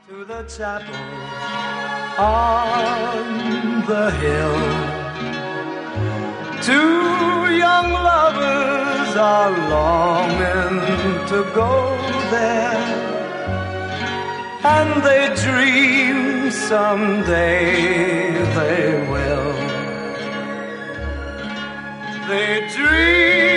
To the chapel on the hill, two young lovers are longing to go there, and they dream someday they will. They dream